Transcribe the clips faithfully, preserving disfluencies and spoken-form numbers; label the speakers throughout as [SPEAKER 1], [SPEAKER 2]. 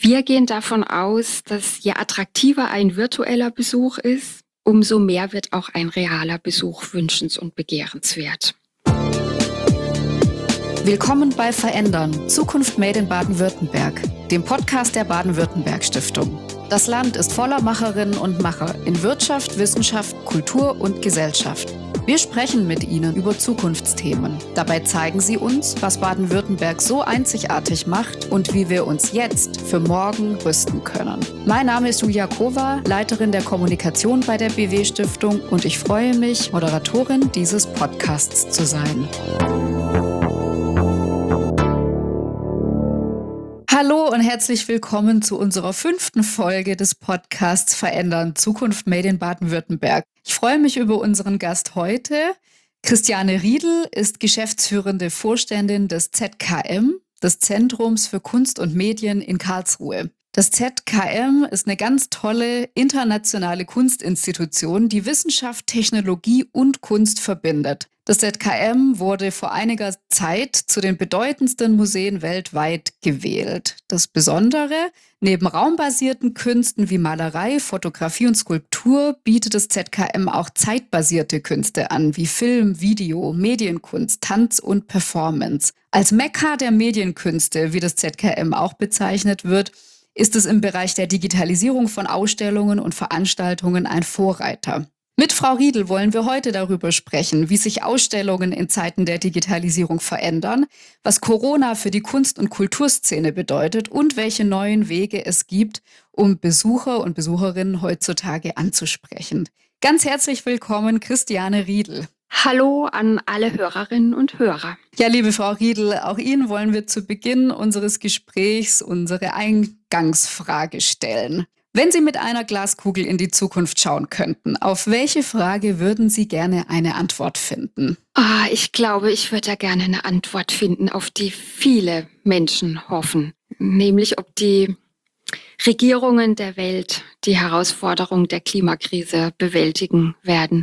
[SPEAKER 1] Wir gehen davon aus, dass je attraktiver ein virtueller Besuch ist, umso mehr wird auch ein realer Besuch wünschens- und begehrenswert.
[SPEAKER 2] Willkommen bei Verändern, Zukunft Made in Baden-Württemberg, dem Podcast der Baden-Württemberg-Stiftung. Das Land ist voller Macherinnen und Macher in Wirtschaft, Wissenschaft, Kultur und Gesellschaft. Wir sprechen mit ihnen über Zukunftsthemen. Dabei zeigen sie uns, was Baden-Württemberg so einzigartig macht und wie wir uns jetzt für morgen rüsten können. Mein Name ist Julia Kova, Leiterin der Kommunikation bei der B W-Stiftung, und ich freue mich, Moderatorin dieses Podcasts zu sein. Hallo und herzlich willkommen zu unserer fünften Folge des Podcasts Verändern, Zukunft Made in Baden-Württemberg. Ich freue mich über unseren Gast heute. Christiane Riedl ist geschäftsführende Vorständin des Z K M, des Zentrums für Kunst und Medien in Karlsruhe. Das Z K M ist eine ganz tolle internationale Kunstinstitution, die Wissenschaft, Technologie und Kunst verbindet. Das Z K M wurde vor einiger Zeit zu den bedeutendsten Museen weltweit gewählt. Das Besondere: Neben raumbasierten Künsten wie Malerei, Fotografie und Skulptur bietet das Z K M auch zeitbasierte Künste an, wie Film, Video, Medienkunst, Tanz und Performance. Als Mekka der Medienkünste, wie das Z K M auch bezeichnet wird, ist es im Bereich der Digitalisierung von Ausstellungen und Veranstaltungen ein Vorreiter. Mit Frau Riedl wollen wir heute darüber sprechen, wie sich Ausstellungen in Zeiten der Digitalisierung verändern, was Corona für die Kunst- und Kulturszene bedeutet und welche neuen Wege es gibt, um Besucher und Besucherinnen heutzutage anzusprechen. Ganz herzlich willkommen, Christiane Riedl.
[SPEAKER 1] Hallo an alle Hörerinnen und Hörer.
[SPEAKER 2] Ja, liebe Frau Riedl, auch Ihnen wollen wir zu Beginn unseres Gesprächs unsere Eingangsfrage stellen. Wenn Sie mit einer Glaskugel in die Zukunft schauen könnten, auf welche Frage würden Sie gerne eine Antwort finden?
[SPEAKER 1] Ah, ich glaube, ich würde da gerne eine Antwort finden, auf die viele Menschen hoffen. Nämlich, ob die Regierungen der Welt die Herausforderung der Klimakrise bewältigen werden.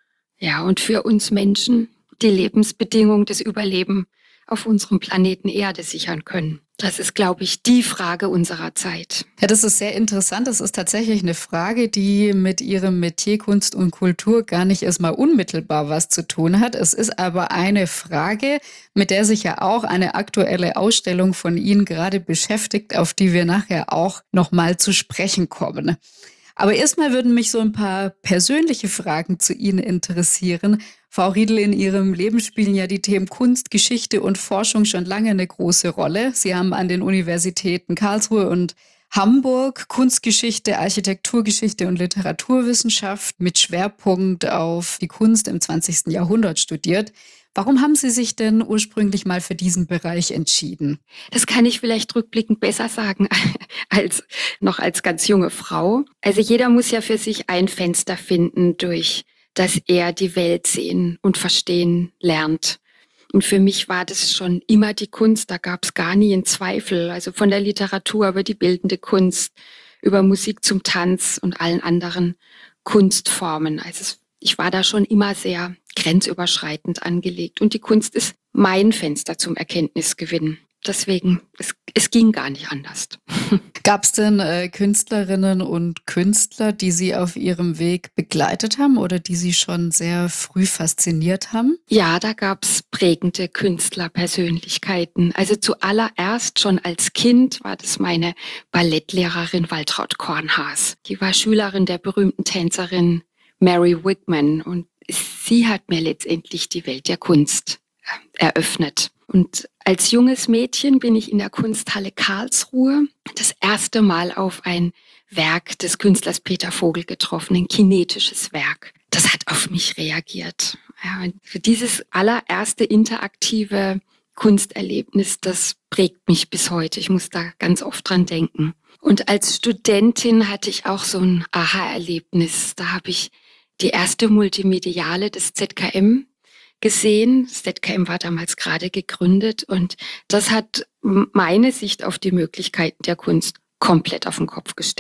[SPEAKER 1] Ja, und für uns Menschen die Lebensbedingungen, das Überleben auf unserem Planeten Erde sichern können. Das ist, glaube ich, die Frage unserer Zeit.
[SPEAKER 2] Ja, das ist sehr interessant. Das ist tatsächlich eine Frage, die mit Ihrem Metier Kunst und Kultur gar nicht erstmal unmittelbar was zu tun hat. Es ist aber eine Frage, mit der sich ja auch eine aktuelle Ausstellung von Ihnen gerade beschäftigt, auf die wir nachher auch nochmal zu sprechen kommen. Aber erstmal würden mich so ein paar persönliche Fragen zu Ihnen interessieren. Frau Riedl, in Ihrem Leben spielen ja die Themen Kunst, Geschichte und Forschung schon lange eine große Rolle. Sie haben an den Universitäten Karlsruhe und Hamburg Kunstgeschichte, Architekturgeschichte und Literaturwissenschaft mit Schwerpunkt auf die Kunst im zwanzigsten Jahrhundert studiert. Warum haben Sie sich denn ursprünglich mal für diesen Bereich entschieden?
[SPEAKER 1] Das kann ich vielleicht rückblickend besser sagen als noch als ganz junge Frau. Also jeder muss ja für sich ein Fenster finden, durch das er die Welt sehen und verstehen lernt. Und für mich war das schon immer die Kunst, da gab es gar nie einen Zweifel. Also von der Literatur über die bildende Kunst, über Musik zum Tanz und allen anderen Kunstformen. Also es, ich war da schon immer sehr grenzüberschreitend angelegt. Und die Kunst ist mein Fenster zum Erkenntnisgewinn. Deswegen, es, es ging gar nicht anders.
[SPEAKER 2] Gab es denn äh, Künstlerinnen und Künstler, die Sie auf Ihrem Weg begleitet haben oder die Sie schon sehr früh fasziniert haben?
[SPEAKER 1] Ja, da gab es prägende Künstlerpersönlichkeiten. Also zuallererst schon als Kind war das meine Ballettlehrerin Waltraud Kornhaas. Die war Schülerin der berühmten Tänzerin Mary Wigman und sie hat mir letztendlich die Welt der Kunst eröffnet. Und als junges Mädchen bin ich in der Kunsthalle Karlsruhe das erste Mal auf ein Werk des Künstlers Peter Vogel getroffen, ein kinetisches Werk. Das hat auf mich reagiert. Ja, für dieses allererste interaktive Kunsterlebnis, das prägt mich bis heute. Ich muss da ganz oft dran denken. Und als Studentin hatte ich auch so ein Aha-Erlebnis. Da habe ich die erste Multimediale des Z K M gesehen. Das Z K M war damals gerade gegründet und das hat meine Sicht auf die Möglichkeiten der Kunst komplett auf den Kopf gestellt.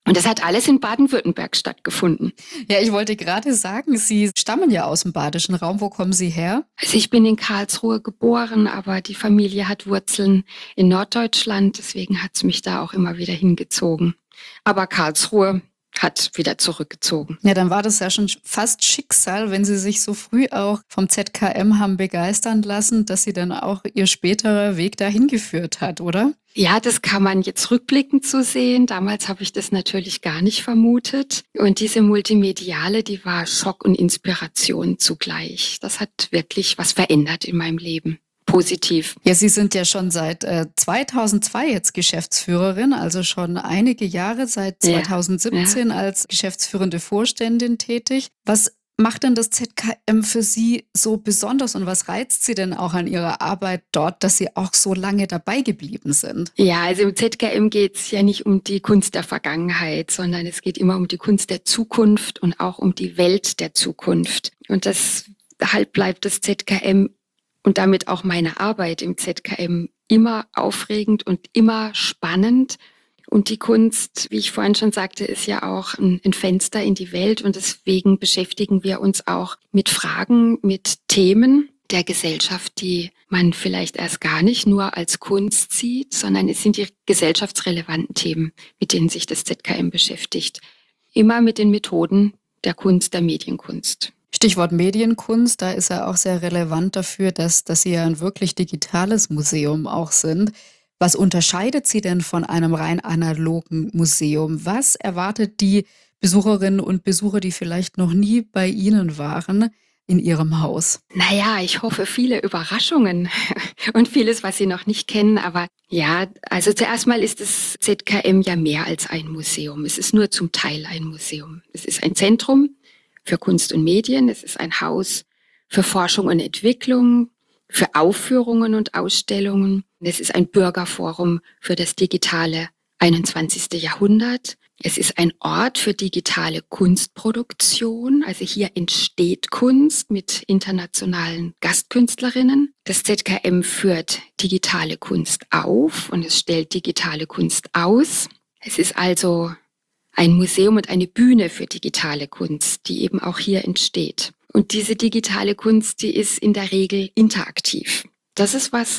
[SPEAKER 1] Und das hat alles in Baden-Württemberg stattgefunden.
[SPEAKER 2] Ja, ich wollte gerade sagen, Sie stammen ja aus dem badischen Raum. Wo kommen Sie her?
[SPEAKER 1] Also ich bin in Karlsruhe geboren, aber die Familie hat Wurzeln in Norddeutschland, deswegen hat es mich da auch immer wieder hingezogen. Aber Karlsruhe hat wieder zurückgezogen.
[SPEAKER 2] Ja, dann war das ja schon fast Schicksal, wenn Sie sich so früh auch vom Z K M haben begeistern lassen, dass Sie dann auch Ihr späterer Weg dahin geführt hat, oder?
[SPEAKER 1] Ja, das kann man jetzt rückblickend so sehen. Damals habe ich das natürlich gar nicht vermutet. Und diese Multimediale, die war Schock und Inspiration zugleich. Das hat wirklich was verändert in meinem Leben. Positiv.
[SPEAKER 2] Ja, Sie sind ja schon seit äh, zweitausendzwei jetzt Geschäftsführerin, also schon einige Jahre, seit
[SPEAKER 1] Ja,
[SPEAKER 2] zweitausendsiebzehn
[SPEAKER 1] ja.
[SPEAKER 2] als geschäftsführende Vorständin tätig. Was macht denn das Z K M für Sie so besonders und was reizt Sie denn auch an Ihrer Arbeit dort, dass Sie auch so lange dabei geblieben sind?
[SPEAKER 1] Ja, also im Z K M geht es ja nicht um die Kunst der Vergangenheit, sondern es geht immer um die Kunst der Zukunft und auch um die Welt der Zukunft. Und deshalb bleibt das Z K M und damit auch meine Arbeit im Z K M immer aufregend und immer spannend. Und die Kunst, wie ich vorhin schon sagte, ist ja auch ein, ein Fenster in die Welt. Und deswegen beschäftigen wir uns auch mit Fragen, mit Themen der Gesellschaft, die man vielleicht erst gar nicht nur als Kunst sieht, sondern es sind die gesellschaftsrelevanten Themen, mit denen sich das Z K M beschäftigt. Immer mit den Methoden der Kunst, der Medienkunst.
[SPEAKER 2] Stichwort Medienkunst, da ist er auch sehr relevant dafür, dass, dass Sie ja ein wirklich digitales Museum auch sind. Was unterscheidet Sie denn von einem rein analogen Museum? Was erwartet die Besucherinnen und Besucher, die vielleicht noch nie bei Ihnen waren, in Ihrem Haus?
[SPEAKER 1] Naja, ich hoffe, viele Überraschungen und vieles, was Sie noch nicht kennen. Aber ja, also zuerst mal ist das Z K M ja mehr als ein Museum. Es ist nur zum Teil ein Museum. Es ist ein Zentrum für Kunst und Medien. Es ist ein Haus für Forschung und Entwicklung, für Aufführungen und Ausstellungen. Es ist ein Bürgerforum für das digitale einundzwanzigste Jahrhundert. Es ist ein Ort für digitale Kunstproduktion. Also hier entsteht Kunst mit internationalen Gastkünstlerinnen. Das Z K M führt digitale Kunst auf und es stellt digitale Kunst aus. Es ist also ein Museum und eine Bühne für digitale Kunst, die eben auch hier entsteht. Und diese digitale Kunst, die ist in der Regel interaktiv. Das ist was,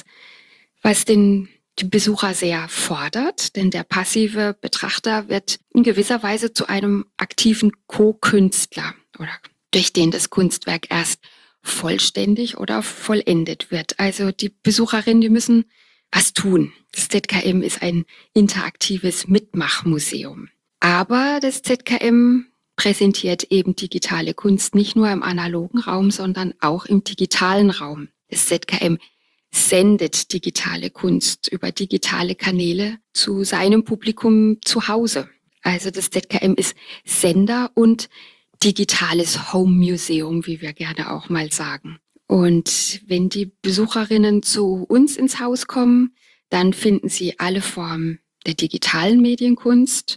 [SPEAKER 1] was den, den Besucher sehr fordert, denn der passive Betrachter wird in gewisser Weise zu einem aktiven Co-Künstler, oder durch den das Kunstwerk erst vollständig oder vollendet wird. Also die Besucherinnen, die müssen was tun. Das Z K M ist ein interaktives Mitmachmuseum. Aber das Z K M präsentiert eben digitale Kunst nicht nur im analogen Raum, sondern auch im digitalen Raum. Das Z K M sendet digitale Kunst über digitale Kanäle zu seinem Publikum zu Hause. Also das Z K M ist Sender und digitales Home Museum, wie wir gerne auch mal sagen. Und wenn die Besucherinnen zu uns ins Haus kommen, dann finden sie alle Formen der digitalen Medienkunst.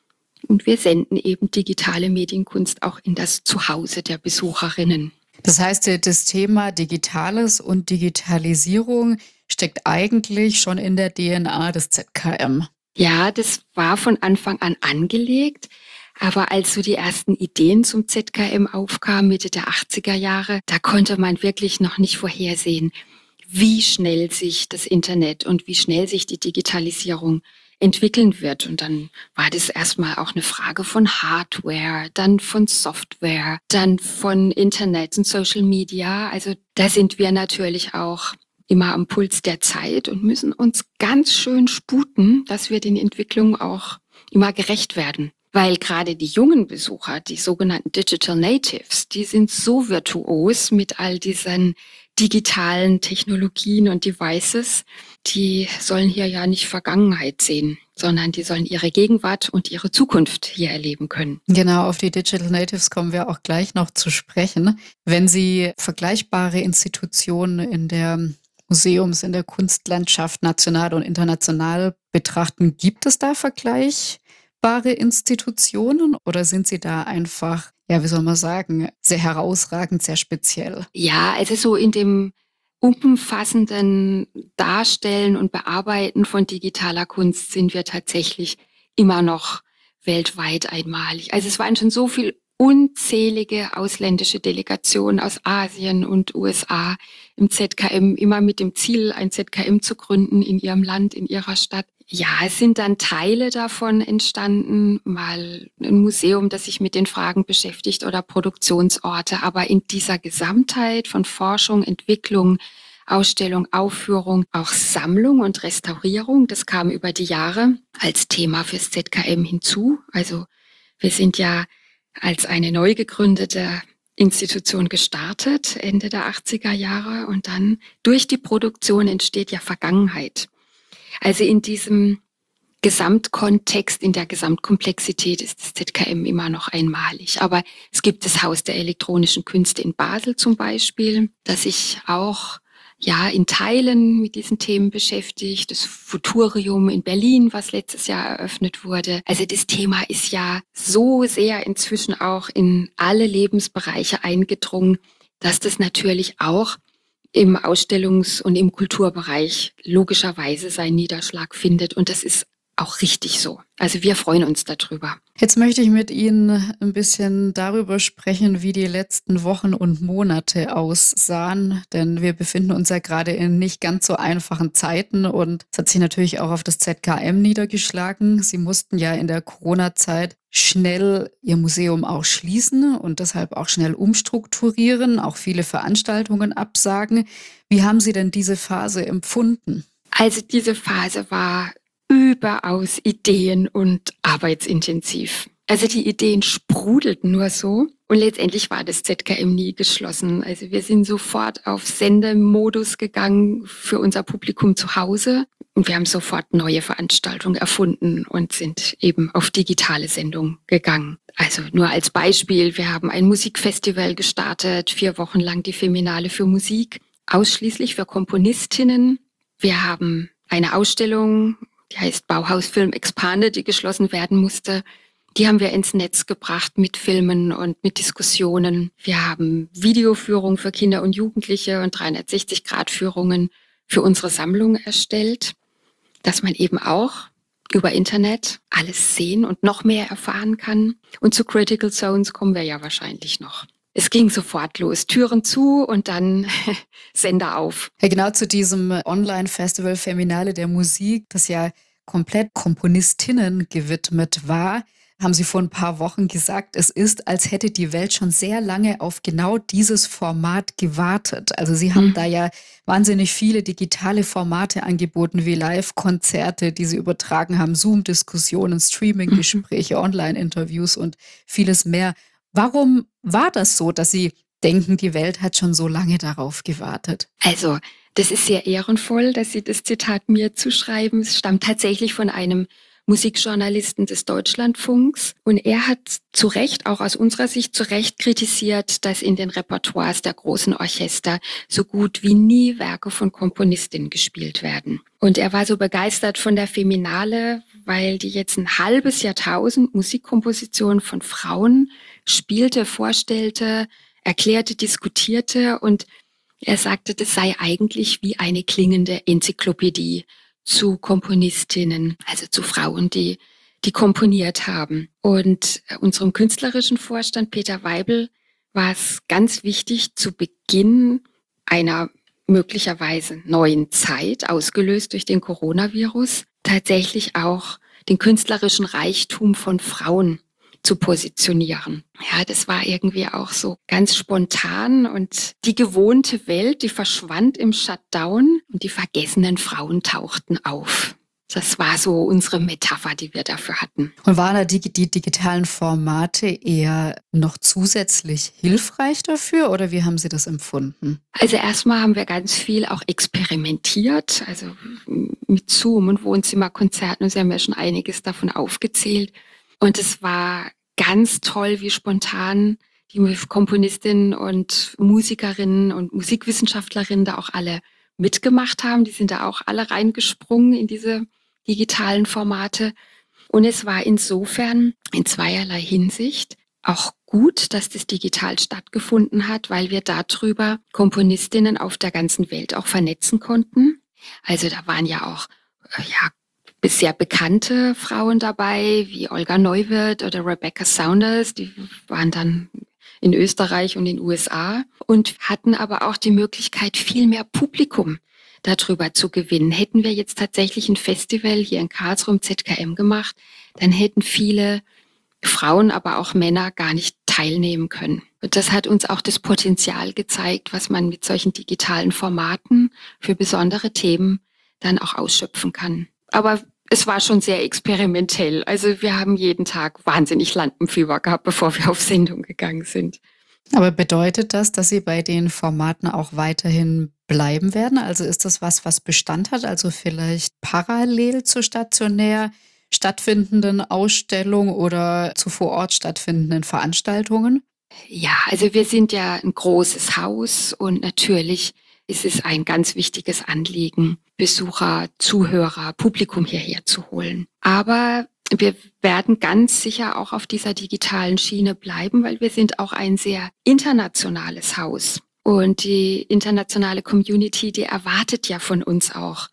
[SPEAKER 1] Und wir senden eben digitale Medienkunst auch in das Zuhause der Besucherinnen.
[SPEAKER 2] Das heißt, das Thema Digitales und Digitalisierung steckt eigentlich schon in der D N A des Z K M.
[SPEAKER 1] Ja, das war von Anfang an angelegt. Aber als so die ersten Ideen zum Z K M aufkamen, Mitte der achtziger Jahre, da konnte man wirklich noch nicht vorhersehen, wie schnell sich das Internet und wie schnell sich die Digitalisierung entwickeln wird. Und dann war das erstmal auch eine Frage von Hardware, dann von Software, dann von Internet und Social Media. Also da sind wir natürlich auch immer am Puls der Zeit und müssen uns ganz schön sputen, dass wir den Entwicklungen auch immer gerecht werden. Weil gerade die jungen Besucher, die sogenannten Digital Natives, die sind so virtuos mit all diesen digitalen Technologien und Devices, die sollen hier ja nicht Vergangenheit sehen, sondern die sollen ihre Gegenwart und ihre Zukunft hier erleben können.
[SPEAKER 2] Genau, auf die Digital Natives kommen wir auch gleich noch zu sprechen. Wenn Sie vergleichbare Institutionen in der Museums-, in der Kunstlandschaft national und international betrachten, gibt es da vergleichbare Institutionen oder sind Sie da einfach, ja, wie soll man sagen, sehr herausragend, sehr speziell?
[SPEAKER 1] Ja, also so in dem umfassenden Darstellen und Bearbeiten von digitaler Kunst sind wir tatsächlich immer noch weltweit einmalig. Also es waren schon so viel unzählige ausländische Delegationen aus Asien und U S A im Z K M, immer mit dem Ziel, ein Z K M zu gründen in ihrem Land, in ihrer Stadt. Ja, es sind dann Teile davon entstanden, mal ein Museum, das sich mit den Fragen beschäftigt oder Produktionsorte. Aber in dieser Gesamtheit von Forschung, Entwicklung, Ausstellung, Aufführung, auch Sammlung und Restaurierung, das kam über die Jahre als Thema fürs Z K M hinzu. Also wir sind ja als eine neu gegründete Institution gestartet, Ende der achtziger Jahre. Und dann durch die Produktion entsteht ja Vergangenheit. Also in diesem Gesamtkontext, in der Gesamtkomplexität ist das Z K M immer noch einmalig. Aber es gibt das Haus der elektronischen Künste in Basel zum Beispiel, das sich auch ja in Teilen mit diesen Themen beschäftigt. Das Futurium in Berlin, was letztes Jahr eröffnet wurde. Also das Thema ist ja so sehr inzwischen auch in alle Lebensbereiche eingedrungen, dass das natürlich auch im Ausstellungs- und im Kulturbereich logischerweise seinen Niederschlag findet. Und das ist auch richtig so. Also wir freuen uns darüber.
[SPEAKER 2] Jetzt möchte ich mit Ihnen ein bisschen darüber sprechen, wie die letzten Wochen und Monate aussahen, denn wir befinden uns ja gerade in nicht ganz so einfachen Zeiten und es hat sich natürlich auch auf das Z K M niedergeschlagen. Sie mussten ja in der Corona-Zeit schnell Ihr Museum auch schließen und deshalb auch schnell umstrukturieren, auch viele Veranstaltungen absagen. Wie haben Sie denn diese Phase empfunden?
[SPEAKER 1] Also diese Phase war überaus ideen- und arbeitsintensiv. Also die Ideen sprudelten nur so und letztendlich war das Z K M nie geschlossen. Also wir sind sofort auf Sendemodus gegangen für unser Publikum zu Hause und wir haben sofort neue Veranstaltungen erfunden und sind eben auf digitale Sendung gegangen. Also nur als Beispiel, wir haben ein Musikfestival gestartet, vier Wochen lang die Feminale für Musik, ausschließlich für Komponistinnen. Wir haben eine Ausstellung, die heißt Bauhaus Film Expanded, die geschlossen werden musste. Die haben wir ins Netz gebracht mit Filmen und mit Diskussionen. Wir haben Videoführungen für Kinder und Jugendliche und dreihundertsechzig Grad Führungen für unsere Sammlung erstellt, dass man eben auch über Internet alles sehen und noch mehr erfahren kann. Und zu Critical Zones kommen wir ja wahrscheinlich noch. Es ging sofort los, Türen zu und dann Sender auf.
[SPEAKER 2] Ja, genau zu diesem Online-Festival Feminale der Musik, das ja komplett Komponistinnen gewidmet war, haben Sie vor ein paar Wochen gesagt, es ist, als hätte die Welt schon sehr lange auf genau dieses Format gewartet. Also Sie haben
[SPEAKER 1] Mhm.
[SPEAKER 2] da ja wahnsinnig viele digitale Formate angeboten, wie Live-Konzerte, die Sie übertragen haben, Zoom-Diskussionen, Streaming-Gespräche, Online-Interviews und vieles mehr. Warum war das so, dass Sie denken, die Welt hat schon so lange darauf gewartet?
[SPEAKER 1] Also, das ist sehr ehrenvoll, dass Sie das Zitat mir zuschreiben. Es stammt tatsächlich von einem Musikjournalisten des Deutschlandfunks. Und er hat zu Recht, auch aus unserer Sicht zu Recht kritisiert, dass in den Repertoires der großen Orchester so gut wie nie Werke von Komponistinnen gespielt werden. Und er war so begeistert von der Feminale, weil die jetzt ein halbes Jahrtausend Musikkompositionen von Frauen spielte, vorstellte, erklärte, diskutierte und er sagte, das sei eigentlich wie eine klingende Enzyklopädie zu Komponistinnen, also zu Frauen, die, die komponiert haben. Und unserem künstlerischen Vorstand Peter Weibel war es ganz wichtig, zu Beginn einer möglicherweise neuen Zeit, ausgelöst durch den Coronavirus, tatsächlich auch den künstlerischen Reichtum von Frauen zu positionieren. Ja, das war irgendwie auch so ganz spontan und die gewohnte Welt, die verschwand im Shutdown und die vergessenen Frauen tauchten auf. Das war so unsere Metapher, die wir dafür hatten.
[SPEAKER 2] Und waren da die, die digitalen Formate eher noch zusätzlich hilfreich dafür oder wie haben Sie das empfunden?
[SPEAKER 1] Also erstmal haben wir ganz viel auch experimentiert, also mit Zoom und Wohnzimmerkonzerten und Sie haben ja schon einiges davon aufgezählt. Und es war ganz toll, wie spontan die Komponistinnen und Musikerinnen und Musikwissenschaftlerinnen da auch alle mitgemacht haben. Die sind da auch alle reingesprungen in diese digitalen Formate. Und es war insofern in zweierlei Hinsicht auch gut, dass das digital stattgefunden hat, weil wir darüber Komponistinnen auf der ganzen Welt auch vernetzen konnten. Also da waren ja auch ja, sehr bekannte Frauen dabei, wie Olga Neuwirth oder Rebecca Saunders. Die waren dann in Österreich und in den U S A und hatten aber auch die Möglichkeit, viel mehr Publikum darüber zu gewinnen. Hätten wir jetzt tatsächlich ein Festival hier in Karlsruhe im Z K M gemacht, dann hätten viele Frauen, aber auch Männer gar nicht teilnehmen können. Und das hat uns auch das Potenzial gezeigt, was man mit solchen digitalen Formaten für besondere Themen dann auch ausschöpfen kann. Aber es war schon sehr experimentell. Also wir haben jeden Tag wahnsinnig Lampenfieber gehabt, bevor wir auf Sendung gegangen sind.
[SPEAKER 2] Aber bedeutet das, dass Sie bei den Formaten auch weiterhin bleiben werden? Also ist das was, was Bestand hat? Also vielleicht parallel zur stationär stattfindenden Ausstellung oder zu vor Ort stattfindenden Veranstaltungen?
[SPEAKER 1] Ja, also wir sind ja ein großes Haus und natürlich ist es ein ganz wichtiges Anliegen, Besucher, Zuhörer, Publikum hierher zu holen. Aber wir werden ganz sicher auch auf dieser digitalen Schiene bleiben, weil wir sind auch ein sehr internationales Haus. Und die internationale Community, die erwartet ja von uns auch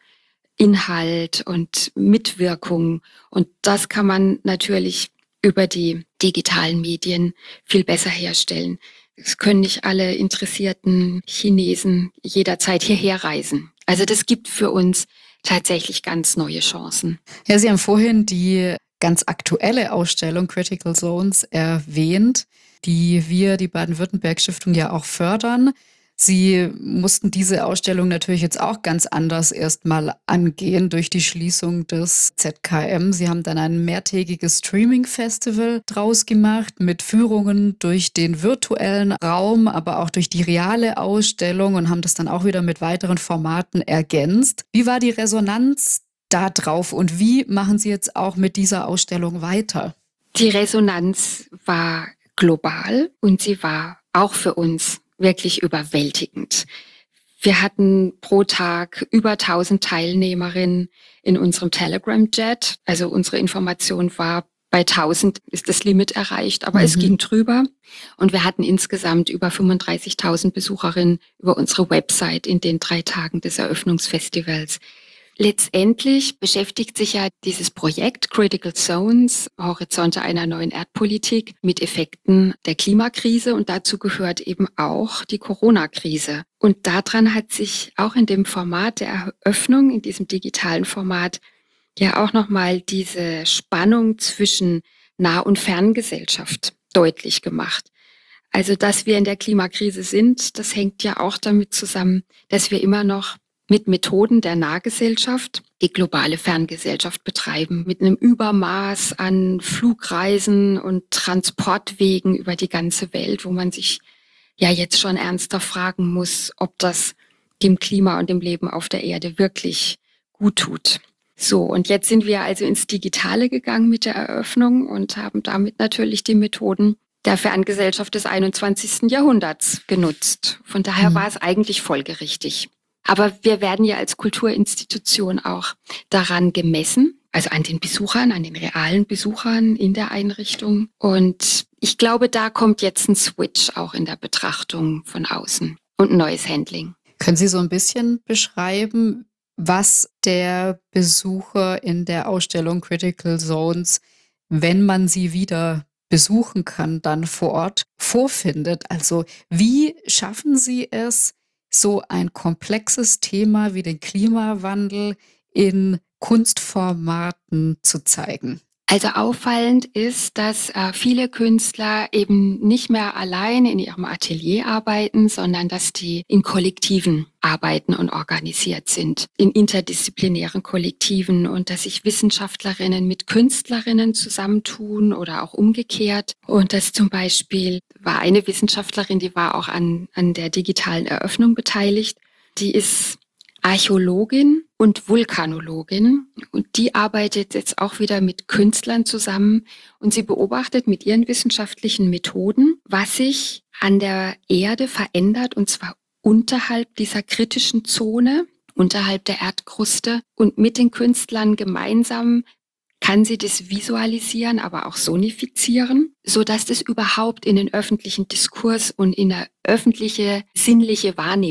[SPEAKER 1] Inhalt und Mitwirkung. Und das kann man natürlich über die digitalen Medien viel besser herstellen. Es können nicht alle interessierten Chinesen jederzeit hierher reisen. Also das gibt für uns tatsächlich ganz neue Chancen.
[SPEAKER 2] Ja, Sie haben vorhin die ganz aktuelle Ausstellung Critical Zones erwähnt, die wir, die Baden-Württemberg-Stiftung, ja auch fördern. Sie mussten diese Ausstellung natürlich jetzt auch ganz anders erstmal angehen durch die Schließung des Z K M. Sie haben dann ein mehrtägiges Streaming-Festival draus gemacht mit Führungen durch den virtuellen Raum, aber auch durch die reale Ausstellung und haben das dann auch wieder mit weiteren Formaten ergänzt. Wie war die Resonanz da drauf und wie machen Sie jetzt auch mit dieser Ausstellung weiter?
[SPEAKER 1] Die Resonanz war global und sie war auch für uns wirklich überwältigend. Wir hatten pro Tag über tausend Teilnehmerinnen in unserem Telegram-Chat. Also unsere Information war, bei tausend ist das Limit erreicht, aber mhm. es ging drüber. Und wir hatten insgesamt über fünfunddreißigtausend Besucherinnen über unsere Website in den drei Tagen des Eröffnungsfestivals. Letztendlich beschäftigt sich ja dieses Projekt Critical Zones, Horizonte einer neuen Erdpolitik, mit Effekten der Klimakrise und dazu gehört eben auch die Corona-Krise. Und daran hat sich auch in dem Format der Eröffnung, in diesem digitalen Format, ja auch nochmal diese Spannung zwischen Nah- und Ferngesellschaft deutlich gemacht. Also, dass wir in der Klimakrise sind, das hängt ja auch damit zusammen, dass wir immer noch mit Methoden der Nahgesellschaft die globale Ferngesellschaft betreiben, mit einem Übermaß an Flugreisen und Transportwegen über die ganze Welt, wo man sich ja jetzt schon ernster fragen muss, ob das dem Klima und dem Leben auf der Erde wirklich gut tut. So, und jetzt sind wir also ins Digitale gegangen mit der Eröffnung und haben damit natürlich die Methoden der Ferngesellschaft des einundzwanzigsten Jahrhunderts genutzt. Von daher mhm. war es eigentlich folgerichtig. Aber wir werden ja als Kulturinstitution auch daran gemessen, also an den Besuchern, an den realen Besuchern in der Einrichtung. Und ich glaube, da kommt jetzt ein Switch auch in der Betrachtung von außen und ein neues Handling.
[SPEAKER 2] Können Sie so ein bisschen beschreiben, was der Besucher in der Ausstellung Critical Zones, wenn man sie wieder besuchen kann, dann vor Ort vorfindet? Also wie schaffen Sie es, so ein komplexes Thema wie den Klimawandel in Kunstformaten zu zeigen?
[SPEAKER 1] Also auffallend ist, dass äh, viele Künstler eben nicht mehr allein in ihrem Atelier arbeiten, sondern dass die in Kollektiven arbeiten und organisiert sind, in interdisziplinären Kollektiven und dass sich Wissenschaftlerinnen mit Künstlerinnen zusammentun oder auch umgekehrt. Und das zum Beispiel war eine Wissenschaftlerin, die war auch an, an der digitalen Eröffnung beteiligt. Die ist Archäologin und Vulkanologin und die arbeitet jetzt auch wieder mit Künstlern zusammen und sie beobachtet mit ihren wissenschaftlichen Methoden, was sich an der Erde verändert und zwar unterhalb dieser kritischen Zone, unterhalb der Erdkruste und mit den Künstlern gemeinsam kann sie das visualisieren, aber auch sonifizieren, sodass das überhaupt in den öffentlichen Diskurs und in der öffentliche sinnliche Wahrnehmung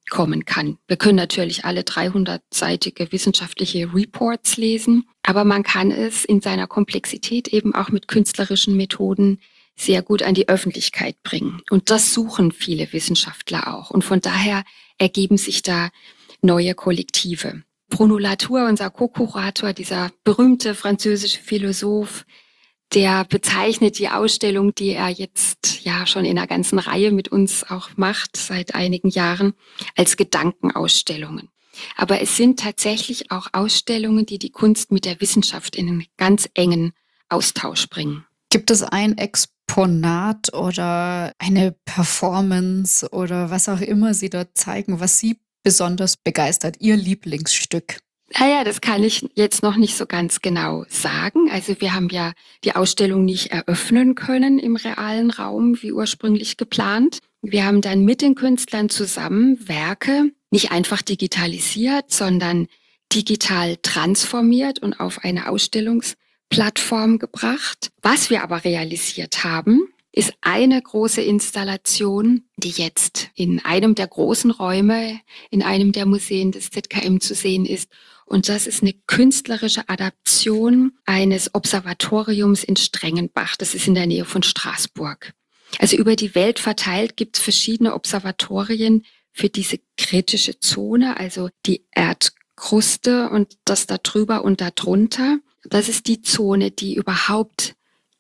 [SPEAKER 1] kommen kann. Wir können natürlich alle dreihundertseitige wissenschaftliche Reports lesen, aber man kann es in seiner Komplexität eben auch mit künstlerischen Methoden sehr gut an die Öffentlichkeit bringen. Und das suchen viele Wissenschaftler auch. Und von daher ergeben sich da neue Kollektive. Bruno Latour, unser Co-Kurator, dieser berühmte französische Philosoph, der bezeichnet die Ausstellung, die er jetzt ja schon in einer ganzen Reihe mit uns auch macht, seit einigen Jahren, als Gedankenausstellungen. Aber es sind tatsächlich auch Ausstellungen, die die Kunst mit der Wissenschaft in einen ganz engen Austausch bringen.
[SPEAKER 2] Gibt es ein Exponat oder eine Performance oder was auch immer Sie dort zeigen, was Sie besonders begeistert, Ihr Lieblingsstück?
[SPEAKER 1] Naja, das kann ich jetzt noch nicht so ganz genau sagen. Also wir haben ja die Ausstellung nicht eröffnen können im realen Raum, wie ursprünglich geplant. Wir haben dann mit den Künstlern zusammen Werke nicht einfach digitalisiert, sondern digital transformiert und auf eine Ausstellungsplattform gebracht. Was wir aber realisiert haben, ist eine große Installation, die jetzt in einem der großen Räume, in einem der Museen des Z K M zu sehen ist. Und das ist eine künstlerische Adaption eines Observatoriums in Strengenbach. Das ist in der Nähe von Straßburg. Also über die Welt verteilt gibt es verschiedene Observatorien für diese kritische Zone, also die Erdkruste und das da drüber und da drunter. Das ist die Zone, die überhaupt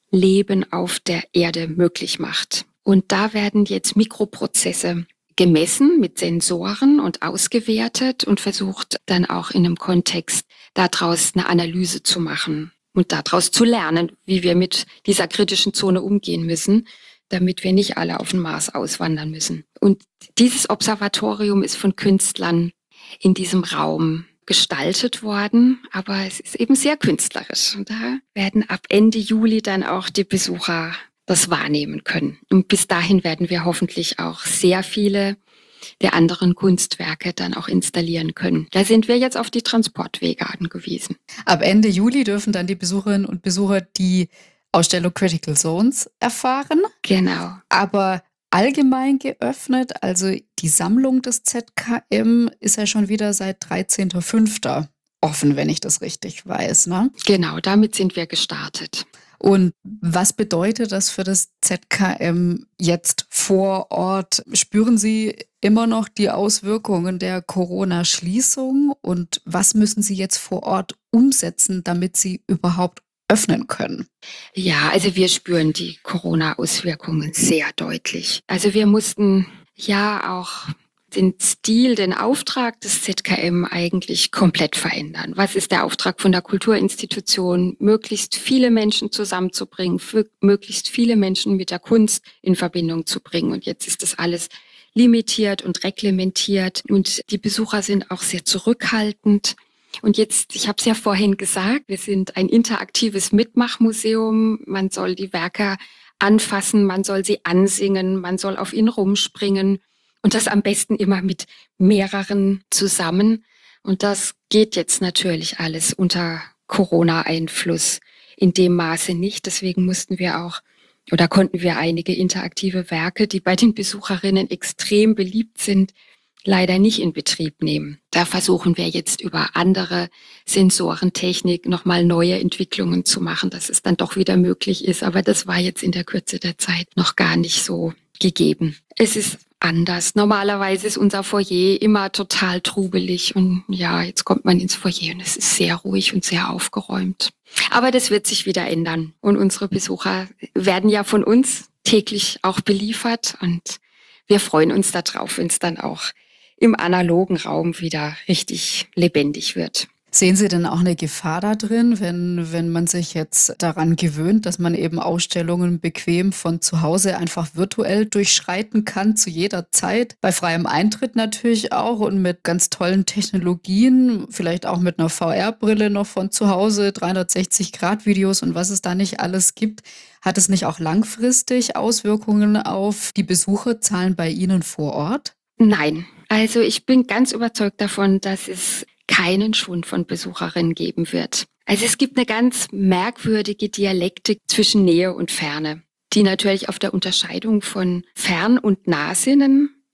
[SPEAKER 1] Leben auf der Erde möglich macht. Und da werden jetzt Mikroprozesse gemessen mit Sensoren und ausgewertet und versucht dann auch in einem Kontext daraus eine Analyse zu machen und daraus zu lernen, wie wir mit dieser kritischen Zone umgehen müssen, damit wir nicht alle auf den Mars auswandern müssen. Und dieses Observatorium ist von Künstlern in diesem Raum gestaltet worden, aber es ist eben sehr künstlerisch. Und da werden ab Ende Juli dann auch die Besucher das wahrnehmen können. Und bis dahin werden wir hoffentlich auch sehr viele der anderen Kunstwerke dann auch installieren können. Da sind wir jetzt auf die Transportwege angewiesen.
[SPEAKER 2] Ab Ende Juli dürfen dann die Besucherinnen und Besucher die Ausstellung Critical Zones erfahren.
[SPEAKER 1] Genau.
[SPEAKER 2] Aber allgemein geöffnet, also die Sammlung des Z K M ist ja schon wieder seit dreizehnten fünften offen, wenn ich das richtig weiß, ne?
[SPEAKER 1] Genau, damit sind wir gestartet.
[SPEAKER 2] Und was bedeutet das für das Z K M jetzt vor Ort? Spüren Sie immer noch die Auswirkungen der Corona-Schließung? Und was müssen Sie jetzt vor Ort umsetzen, damit Sie überhaupt öffnen können?
[SPEAKER 1] Ja, also wir spüren die Corona-Auswirkungen sehr deutlich. Also wir mussten ja auch den Stil, den Auftrag des Z K M eigentlich komplett verändern. Was ist der Auftrag von der Kulturinstitution? Möglichst viele Menschen zusammenzubringen, für möglichst viele Menschen mit der Kunst in Verbindung zu bringen. Und jetzt ist das alles limitiert und reglementiert und die Besucher sind auch sehr zurückhaltend. Und jetzt, ich habe es ja vorhin gesagt, wir sind ein interaktives Mitmachmuseum. Man soll die Werke anfassen, man soll sie ansingen, man soll auf ihnen rumspringen. Und das am besten immer mit mehreren zusammen. Und das geht jetzt natürlich alles unter Corona-Einfluss in dem Maße nicht. Deswegen mussten wir auch oder konnten wir einige interaktive Werke, die bei den Besucherinnen extrem beliebt sind, leider nicht in Betrieb nehmen. Da versuchen wir jetzt über andere Sensorentechnik nochmal neue Entwicklungen zu machen, dass es dann doch wieder möglich ist. Aber das war jetzt in der Kürze der Zeit noch gar nicht so gegeben. Es ist anders. Normalerweise ist unser Foyer immer total trubelig und ja, jetzt kommt man ins Foyer und es ist sehr ruhig und sehr aufgeräumt. Aber das wird sich wieder ändern und unsere Besucher werden ja von uns täglich auch beliefert und wir freuen uns darauf, wenn es dann auch im analogen Raum wieder richtig lebendig wird.
[SPEAKER 2] Sehen Sie denn auch eine Gefahr da drin, wenn, wenn man sich jetzt daran gewöhnt, dass man eben Ausstellungen bequem von zu Hause einfach virtuell durchschreiten kann, zu jeder Zeit, bei freiem Eintritt natürlich auch und mit ganz tollen Technologien, vielleicht auch mit einer V R-Brille noch von zu Hause, dreihundertsechzig Grad Videos und was es da nicht alles gibt. Hat es nicht auch langfristig Auswirkungen auf die Besucherzahlen bei Ihnen vor Ort?
[SPEAKER 1] Nein, also ich bin ganz überzeugt davon, dass es keinen Schwund von Besucherinnen geben wird. Also es gibt eine ganz merkwürdige Dialektik zwischen Nähe und Ferne, die natürlich auf der Unterscheidung von Fern- und Nahsinnen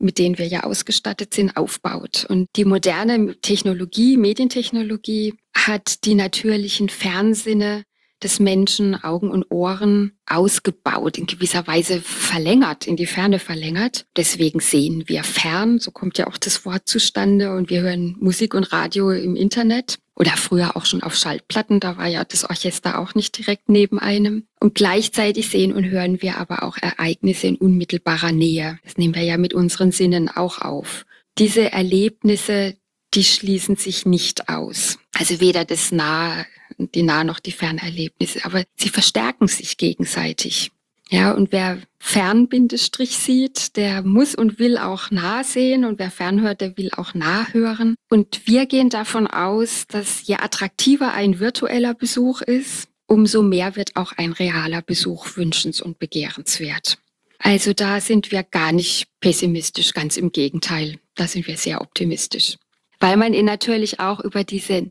[SPEAKER 1] mit denen wir ja ausgestattet sind, aufbaut. Und die moderne Technologie, Medientechnologie, hat die natürlichen Fernsinne des Menschen, Augen und Ohren ausgebaut, in gewisser Weise verlängert, in die Ferne verlängert. Deswegen sehen wir fern, so kommt ja auch das Wort zustande, und wir hören Musik und Radio im Internet oder früher auch schon auf Schallplatten, da war ja das Orchester auch nicht direkt neben einem. Und gleichzeitig sehen und hören wir aber auch Ereignisse in unmittelbarer Nähe. Das nehmen wir ja mit unseren Sinnen auch auf. Diese Erlebnisse, die schließen sich nicht aus. Also weder das Nah, die Nah- noch die Fernerlebnisse, aber sie verstärken sich gegenseitig. Ja, und wer Fernbindestrich sieht, der muss und will auch nah sehen, und wer fernhört, der will auch nah hören. Und wir gehen davon aus, dass je attraktiver ein virtueller Besuch ist, umso mehr wird auch ein realer Besuch wünschens- und begehrenswert. Also da sind wir gar nicht pessimistisch, ganz im Gegenteil, da sind wir sehr optimistisch. Weil man ihn natürlich auch über diese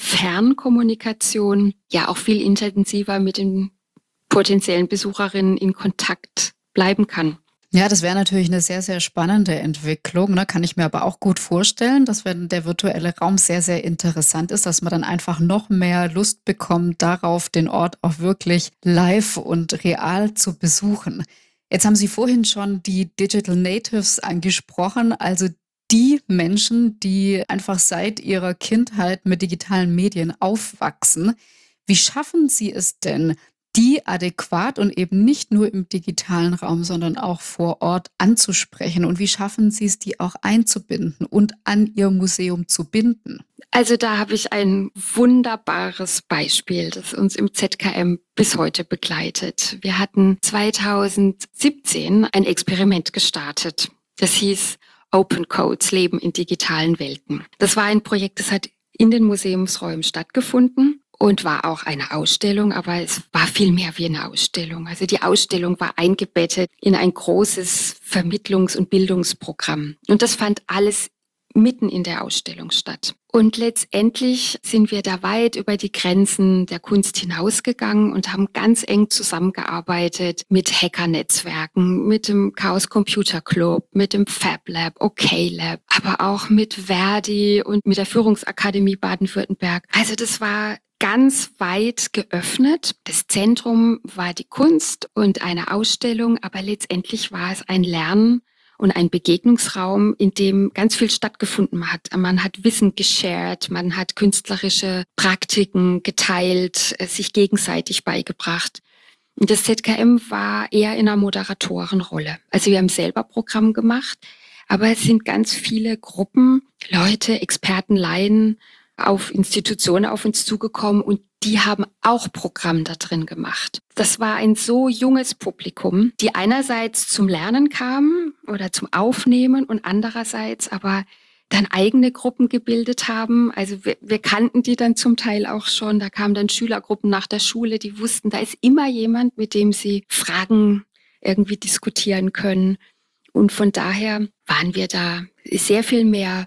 [SPEAKER 1] Fernkommunikation ja auch viel intensiver mit den potenziellen Besucherinnen in Kontakt bleiben kann.
[SPEAKER 2] Ja, das wäre natürlich eine sehr, sehr spannende Entwicklung. Ne? Kann ich mir aber auch gut vorstellen, dass wenn der virtuelle Raum sehr, sehr interessant ist, dass man dann einfach noch mehr Lust bekommt, darauf den Ort auch wirklich live und real zu besuchen. Jetzt haben Sie vorhin schon die Digital Natives angesprochen, also die Menschen, die einfach seit ihrer Kindheit mit digitalen Medien aufwachsen. Wie schaffen Sie es denn, die adäquat und eben nicht nur im digitalen Raum, sondern auch vor Ort anzusprechen? Und wie schaffen Sie es, die auch einzubinden und an Ihr Museum zu binden?
[SPEAKER 1] Also da habe ich ein wunderbares Beispiel, das uns im Z K M bis heute begleitet. Wir hatten zweitausendsiebzehn ein Experiment gestartet. Das hieß Open Codes, Leben in digitalen Welten. Das war ein Projekt, das hat in den Museumsräumen stattgefunden und war auch eine Ausstellung, aber es war viel mehr wie eine Ausstellung. Also die Ausstellung war eingebettet in ein großes Vermittlungs- und Bildungsprogramm. Und das fand alles mitten in der Ausstellung statt. Und letztendlich sind wir da weit über die Grenzen der Kunst hinausgegangen und haben ganz eng zusammengearbeitet mit Hackernetzwerken, mit dem Chaos Computer Club, mit dem Fab Lab, OK Lab, aber auch mit Verdi und mit der Führungsakademie Baden-Württemberg. Also das war ganz weit geöffnet. Das Zentrum war die Kunst und eine Ausstellung, aber letztendlich war es ein Lernen und ein Begegnungsraum, in dem ganz viel stattgefunden hat. Man hat Wissen geshared, man hat künstlerische Praktiken geteilt, sich gegenseitig beigebracht. Und das Z K M war eher in einer Moderatorenrolle. Also wir haben selber Programm gemacht, aber es sind ganz viele Gruppen, Leute, Experten, Laien auf Institutionen auf uns zugekommen, und die haben auch Programm da drin gemacht. Das war ein so junges Publikum, die einerseits zum Lernen kamen oder zum Aufnehmen und andererseits aber dann eigene Gruppen gebildet haben. Also wir, wir kannten die dann zum Teil auch schon. Da kamen dann Schülergruppen nach der Schule, die wussten, da ist immer jemand, mit dem sie Fragen irgendwie diskutieren können. Und von daher waren wir da sehr viel mehr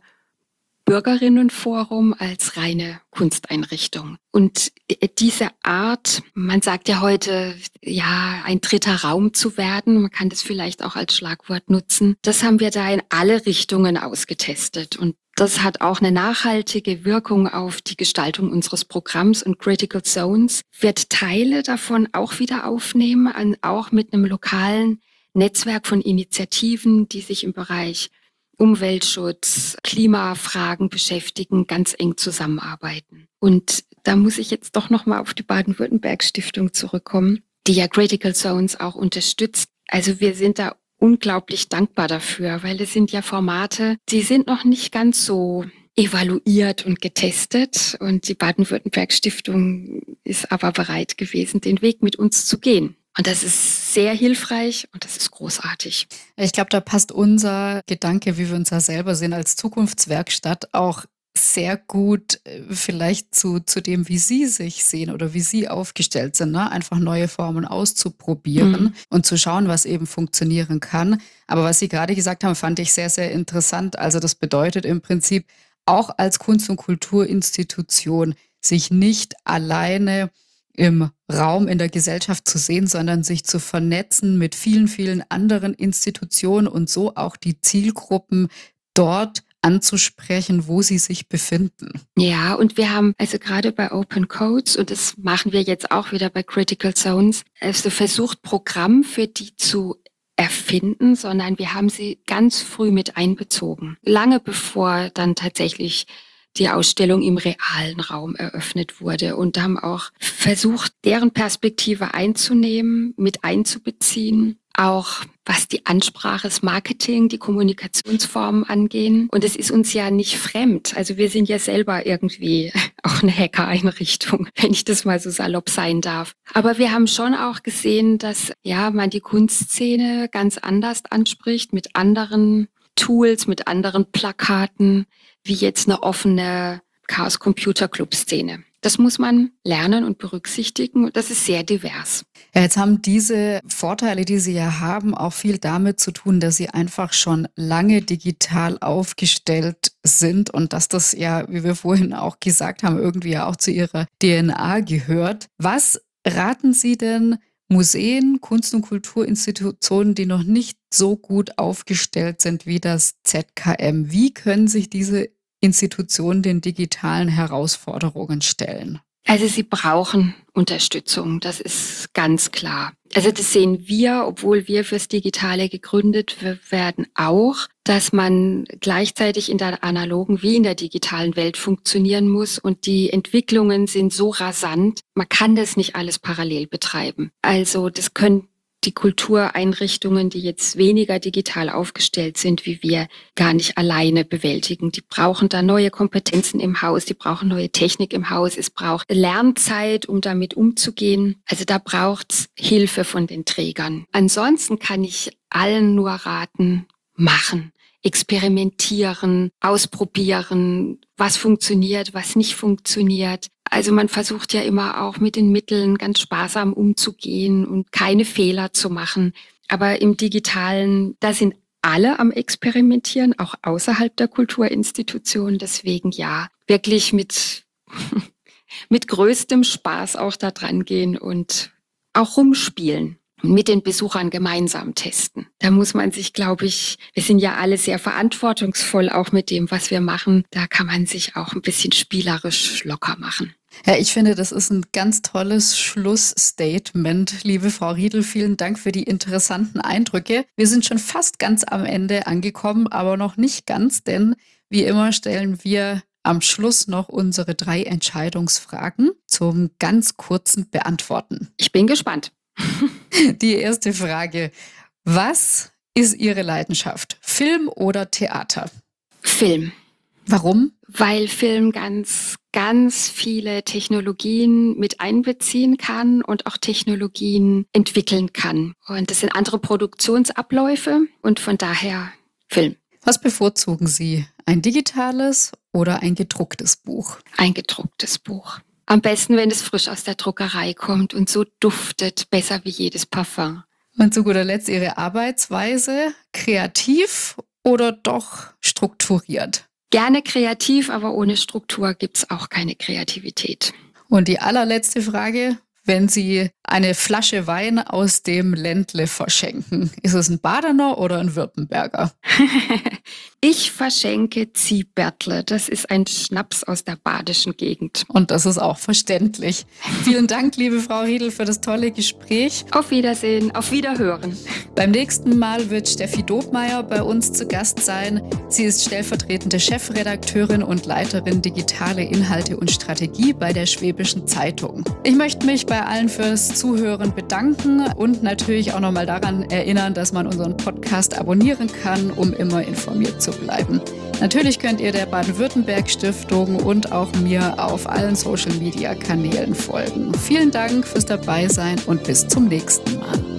[SPEAKER 1] Bürgerinnenforum als reine Kunsteinrichtung. Und diese Art, man sagt ja heute, ja, ein dritter Raum zu werden, man kann das vielleicht auch als Schlagwort nutzen, das haben wir da in alle Richtungen ausgetestet. Und das hat auch eine nachhaltige Wirkung auf die Gestaltung unseres Programms, und Critical Zones wird Teile davon auch wieder aufnehmen, auch mit einem lokalen Netzwerk von Initiativen, die sich im Bereich Umweltschutz, Klimafragen beschäftigen, ganz eng zusammenarbeiten. Und da muss ich jetzt doch nochmal auf die Baden-Württemberg-Stiftung zurückkommen, die ja Critical Zones auch unterstützt. Also wir sind da unglaublich dankbar dafür, weil es sind ja Formate, die sind noch nicht ganz so evaluiert und getestet. Und die Baden-Württemberg-Stiftung ist aber bereit gewesen, den Weg mit uns zu gehen. Und das ist sehr hilfreich und das ist großartig.
[SPEAKER 2] Ich glaube, da passt unser Gedanke, wie wir uns da selber sehen als Zukunftswerkstatt, auch sehr gut äh, vielleicht zu, zu dem, wie Sie sich sehen oder wie Sie aufgestellt sind. Ne? Einfach neue Formen auszuprobieren
[SPEAKER 1] Mhm.
[SPEAKER 2] und zu schauen, was eben funktionieren kann. Aber was Sie gerade gesagt haben, fand ich sehr, sehr interessant. Also das bedeutet im Prinzip auch als Kunst- und Kulturinstitution sich nicht alleine im Raum, in der Gesellschaft zu sehen, sondern sich zu vernetzen mit vielen, vielen anderen Institutionen und so auch die Zielgruppen dort anzusprechen, wo sie sich befinden.
[SPEAKER 1] Ja, und wir haben also gerade bei Open Codes, und das machen wir jetzt auch wieder bei Critical Zones, also versucht, Programm für die zu erfinden, sondern wir haben sie ganz früh mit einbezogen. Lange bevor dann tatsächlich die Ausstellung im realen Raum eröffnet wurde, und haben auch versucht, deren Perspektive einzunehmen, mit einzubeziehen, auch was die Ansprache, das Marketing, die Kommunikationsformen angehen. Und es ist uns ja nicht fremd. Also wir sind ja selber irgendwie auch eine Hacker-Einrichtung, wenn ich das mal so salopp sein darf. Aber wir haben schon auch gesehen, dass ja man die Kunstszene ganz anders anspricht, mit anderen Tools, mit anderen Plakaten, wie jetzt eine offene Chaos Computer Club Szene. Das muss man lernen und berücksichtigen. Das ist sehr divers.
[SPEAKER 2] Ja, jetzt haben diese Vorteile, die Sie ja haben, auch viel damit zu tun, dass Sie einfach schon lange digital aufgestellt sind und dass das ja, wie wir vorhin auch gesagt haben, irgendwie ja auch zu Ihrer D N A gehört. Was raten Sie denn Museen, Kunst- und Kulturinstitutionen, die noch nicht so gut aufgestellt sind wie das Z K M? Wie können sich diese Institutionen den digitalen Herausforderungen stellen?
[SPEAKER 1] Also sie brauchen Unterstützung, das ist ganz klar. Also das sehen wir, obwohl wir fürs Digitale gegründet werden, auch, dass man gleichzeitig in der analogen wie in der digitalen Welt funktionieren muss. Und die Entwicklungen sind so rasant, man kann das nicht alles parallel betreiben. Also das können die Kultureinrichtungen, die jetzt weniger digital aufgestellt sind wie wir, gar nicht alleine bewältigen. Die brauchen da neue Kompetenzen im Haus, die brauchen neue Technik im Haus, es braucht Lernzeit, um damit umzugehen. Also da braucht's Hilfe von den Trägern. Ansonsten kann ich allen nur raten, machen, experimentieren, ausprobieren, was funktioniert, was nicht funktioniert. Also man versucht ja immer auch mit den Mitteln ganz sparsam umzugehen und keine Fehler zu machen. Aber im Digitalen, da sind alle am Experimentieren, auch außerhalb der Kulturinstitutionen. Deswegen ja, wirklich mit, mit größtem Spaß auch da dran gehen und auch rumspielen. Mit den Besuchern gemeinsam testen. Da muss man sich, glaube ich, wir sind ja alle sehr verantwortungsvoll auch mit dem, was wir machen. Da kann man sich auch ein bisschen spielerisch locker machen.
[SPEAKER 2] Ja, ich finde, das ist ein ganz tolles Schlussstatement. Liebe Frau Riedl, vielen Dank für die interessanten Eindrücke. Wir sind schon fast ganz am Ende angekommen, aber noch nicht ganz, denn wie immer stellen wir am Schluss noch unsere drei Entscheidungsfragen zum ganz kurzen Beantworten.
[SPEAKER 1] Ich bin gespannt.
[SPEAKER 2] Die erste Frage. Was ist Ihre Leidenschaft? Film oder Theater?
[SPEAKER 1] Film.
[SPEAKER 2] Warum?
[SPEAKER 1] Weil Film ganz, ganz viele Technologien mit einbeziehen kann und auch Technologien entwickeln kann. Und das sind andere Produktionsabläufe und von daher Film.
[SPEAKER 2] Was bevorzugen Sie? Ein digitales oder ein gedrucktes Buch?
[SPEAKER 1] Ein gedrucktes Buch. Am besten, wenn es frisch aus der Druckerei kommt und so duftet, besser wie jedes Parfum.
[SPEAKER 2] Und zu guter Letzt Ihre Arbeitsweise, kreativ oder doch strukturiert?
[SPEAKER 1] Gerne kreativ, aber ohne Struktur gibt's auch keine Kreativität.
[SPEAKER 2] Und die allerletzte Frage, wenn Sie eine Flasche Wein aus dem Ländle verschenken, ist es ein Badener oder ein Württemberger?
[SPEAKER 1] Ich verschenke Ziehbertle. Das ist ein Schnaps aus der badischen Gegend.
[SPEAKER 2] Und das ist auch verständlich. Vielen Dank, liebe Frau Riedl, für das tolle Gespräch.
[SPEAKER 1] Auf Wiedersehen, auf Wiederhören.
[SPEAKER 2] Beim nächsten Mal wird Steffi Dobmeier bei uns zu Gast sein. Sie ist stellvertretende Chefredakteurin und Leiterin Digitale Inhalte und Strategie bei der Schwäbischen Zeitung. Ich möchte mich bei allen fürs Zuhören bedanken und natürlich auch nochmal daran erinnern, dass man unseren Podcast abonnieren kann, um immer informiert zu bleiben. Natürlich könnt ihr der Baden-Württemberg-Stiftung und auch mir auf allen Social-Media-Kanälen folgen. Vielen Dank fürs Dabeisein und bis zum nächsten Mal.